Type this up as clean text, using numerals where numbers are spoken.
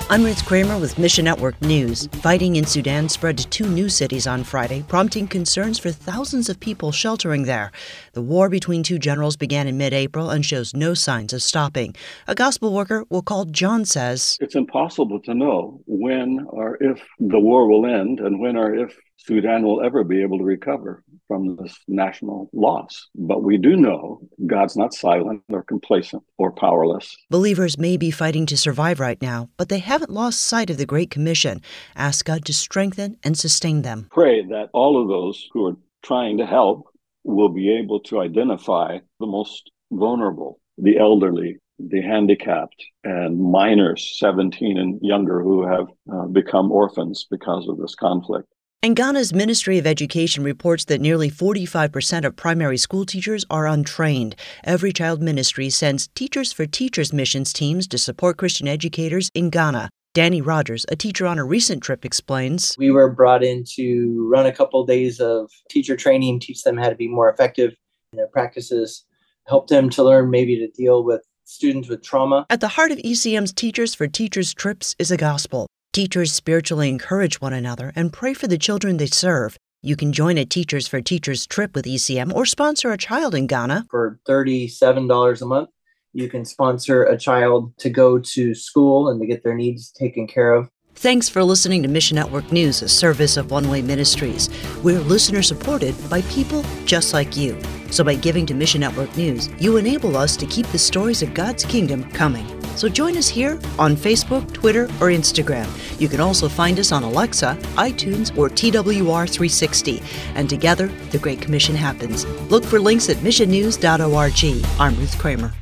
I'm Ruth Kramer with Mission Network News. Fighting in Sudan spread to 2 new cities on Friday, prompting concerns for thousands of people sheltering there. The war between 2 generals began in mid-April and shows no signs of stopping. A gospel worker we'll call John says, "It's impossible to know when or if the war will end and when or if Sudan will ever be able to recover from this national loss. But we do know God's not silent or complacent or powerless." Believers may be fighting to survive right now, but they haven't lost sight of the Great Commission. Ask God to strengthen and sustain them. Pray that all of those who are trying to help will be able to identify the most vulnerable, the elderly, the handicapped, and minors 17 and younger who have become orphans because of this conflict. And Ghana's Ministry of Education reports that nearly 45% of primary school teachers are untrained. Every Child Ministry sends Teachers for Teachers missions teams to support Christian educators in Ghana. Danny Rogers, a teacher on a recent trip, explains. We were brought in to run a couple days of teacher training, teach them how to be more effective in their practices, help them to learn maybe to deal with students with trauma. At the heart of ECM's Teachers for Teachers trips is a gospel. Teachers spiritually encourage one another and pray for the children they serve. You can join a Teachers for Teachers trip with ECM or sponsor a child in Ghana. For $37 a month, you can sponsor a child to go to school and to get their needs taken care of. Thanks for listening to Mission Network News, a service of One Way Ministries. We're listener-supported by people just like you. So by giving to Mission Network News, you enable us to keep the stories of God's kingdom coming. So join us here on Facebook, Twitter, or Instagram. You can also find us on Alexa, iTunes, or TWR360. And together, the Great Commission happens. Look for links at missionnews.org. I'm Ruth Kramer.